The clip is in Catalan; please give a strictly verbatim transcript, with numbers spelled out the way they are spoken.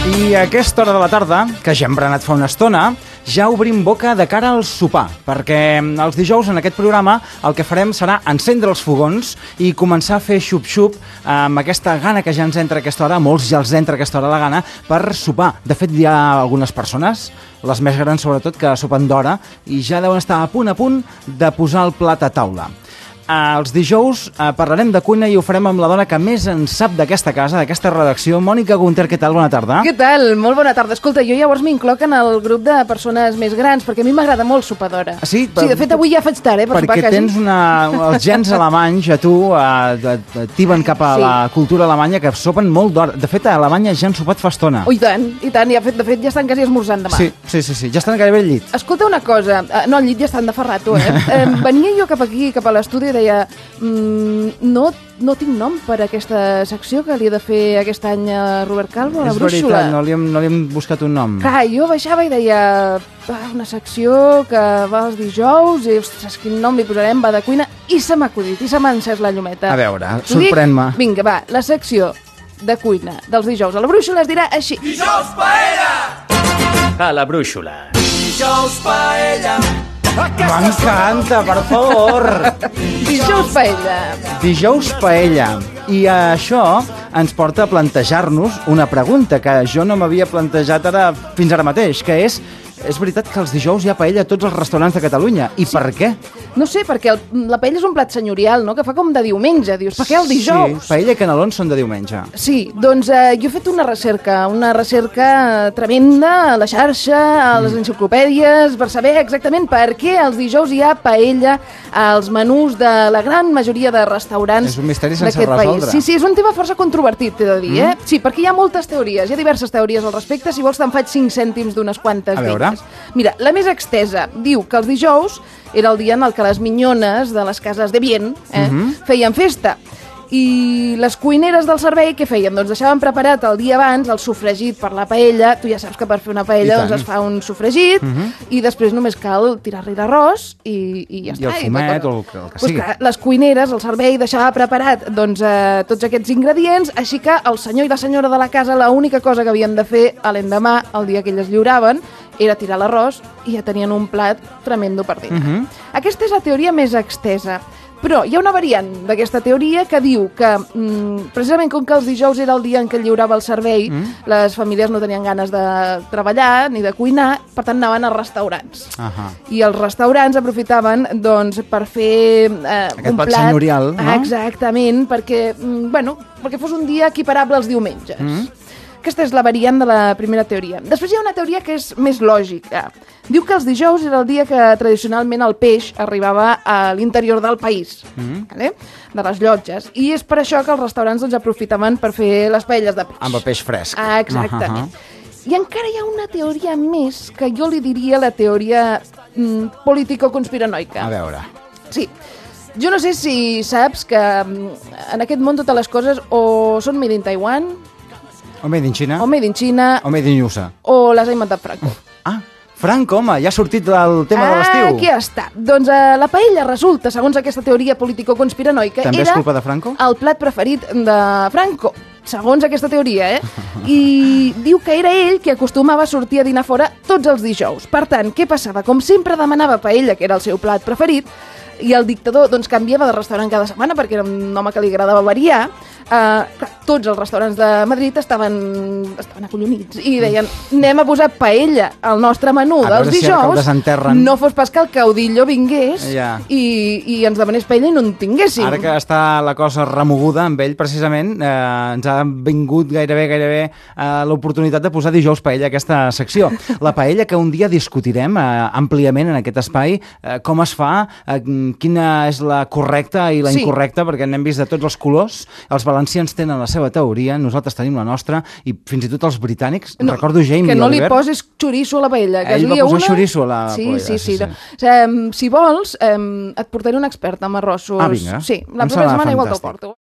I a aquesta hora de la tarda, que ja hem berenat fa una estona, ja obrim boca de cara al sopar, perquè els dijous en aquest programa el que farem serà encendre els fogons i començar a fer xup-xup amb aquesta gana que ja ens entra a aquesta hora, molts ja els entra a aquesta hora la gana, per sopar. De fet, hi ha algunes persones, les més grans sobretot, que sopen d'hora i ja deuen estar a punt a punt de posar el plat a taula. Els dijous eh, parlarem de cuina i ho farem amb la dona que més en sap d'aquesta casa, d'aquesta redacció. Mònica Gunter, què tal? Bona tarda. Què tal? Molt bona tarda. Escolta, jo llavors m'incloc en el grup de persones més grans, perquè a mi m'agrada molt sopar d'hora. Ah, sí? Sí, de fet, avui ja faig tard, eh, per sopar perquè quasi. tens una... els gens alemanys, a tu, eh, tiben cap a Sí. la cultura alemanya, que sopen molt d'hora. De fet, a Alemanya ja han sopat fa estona. Oh, i tant, i tant. I de fet, de fet ja estan quasi esmorzant demà. Sí, sí, sí, sí. Ja estan gairebé al llit. Escolta una cosa, eh, no, al llit ja estan de fa rato, eh? eh venia jo cap aquí, cap a l'estudi, i deia mm, no, no tinc nom per aquesta secció que li he de fer aquest any a Robert Calvo, a la És brúixola. veritat, no li, hem, no li hem buscat un nom. Clar, jo baixava i deia ah, una secció que va els dijous i, ostres, quin nom li posarem, va de cuina, i se m'ha acudit, i se m'ha encès la llumeta. A veure, T'ho dic? sorprèn-me. Vinga, va, la secció de cuina dels dijous a la brúixola es dirà així. Dijous paella! A la brúixola. Dijous paella! M'encanta, per favor! Dijous paella. Dijous paella. I això ens porta a plantejar-nos una pregunta que jo no m'havia plantejat ara fins ara mateix, que és, és veritat que els dijous hi ha paella a tots els restaurants de Catalunya. I sí. Per què? No sé, perquè el, la paella és un plat senyorial, no?, que fa com de diumenge. Dius, per què el dijous? Sí, paella i canelons són de diumenge. Sí, doncs eh, jo he fet una recerca, una recerca tremenda a la xarxa, a les enciclopèdies, per saber exactament per què els dijous hi ha paella als menús de la gran majoria de restaurants És un misteri sense d'aquest país. resoldre. Sí, sí, és un tema força controvertit, t'he de dir, eh? Mm. Sí, perquè hi ha moltes teories, hi ha diverses teories al respecte. Si vols te'n faig cinc cèntims d'unes quantes A veure. d'elles. Mira, la més extesa diu que els dijous era el dia en el que les minyones de les cases de bien eh, Mhm. feien festa. I les cuineres del servei què feien? Doncs deixaven preparat el dia abans el sofregit per la paella. Tu ja saps que per fer una paella doncs es fa un sofregit Mhm. i després només cal tirar-li l'arròs i, i ja I està. el fumet I o el que- el que pues sigui. clar, les cuineres, el servei, deixava preparat doncs, eh, tots aquests ingredients, així que el senyor i la senyora de la casa l'única cosa que havien de fer a l'endemà, el dia que elles lliuraven, era tirar l'arròs i ja tenien un plat tremendo per dinar. Mhm. Aquesta és la teoria més extesa. Però hi ha una variant d'aquesta teoria que diu que, mm, precisament com que els dijous era el dia en què lliurava el servei, Mm. les famílies no tenien ganes de treballar ni de cuinar, per tant anaven a restaurants. Ahà. I els restaurants aprofitaven doncs, per fer eh, Aquest un plat plat... senyorial, no? Ah, exactament, perquè, mm, bueno, perquè fos un dia equiparable als diumenges. Mm. Aquesta és la variant de la primera teoria. Després hi ha una teoria que és més lògica. Diu que els dijous era el dia que tradicionalment el peix arribava a l'interior del país, Mm. vale? De les llotges. I és per això que els restaurants doncs, aprofitaven per fer les paelles de peix. Amb el peix fresc. Ah, exactament. Ahà. I encara hi ha una teoria més que jo li diria la teoria mm, político-conspiranoica. A veure. Sí. Jo no sé si saps que mm, en aquest món totes les coses o són made in Taiwan, O made in China, o made in China, o made in U S A. o les ha inventat Franco. Ah, Franco, home, ja ha sortit el tema de l'estiu. Aquí està. Doncs eh, la paella resulta, segons aquesta teoria político-conspiranoica, També és era culpa de Franco? el plat preferit de Franco, segons aquesta teoria, eh? I diu que era ell que acostumava a sortir a dinar fora tots els dijous. Per tant, què passava? Com sempre demanava paella, que era el seu plat preferit, i el dictador doncs, canviava de restaurant cada setmana perquè era un home que li agradava variar. Uh, clar, tots els restaurants de Madrid estaven, estaven acollonits i deien, anem a posar paella al nostre menú A dels veure si ara que el dijous, desenterren. no fos pas que el caudillo vingués Ja. i, i ens demanés paella i no en tinguéssim. Ara que està la cosa remoguda amb ell, precisament, eh, ens ha vingut gairebé, gairebé eh, l'oportunitat de posar dijous paella a aquesta secció. La paella que un dia discutirem eh, àmpliament en aquest espai, eh, com es fa, eh, quina és la correcta i la Sí. incorrecta, perquè n'hem vist de tots els colors. Els valencians tenen la seva teoria, nosaltres tenim la nostra, i fins i tot els britànics. No, Recordo Jamie que no li Oliver. posis xoriço a la paella. Que Ell es va duia posar una... xoriço a la sí, paella, Sí, sí, sí, sí. sí. O sigui, si vols, em, et portaré un expert amb arrossos. Ah, vinga. Sí, la Em propera sembla setmana igual te'l fantàstic. porto.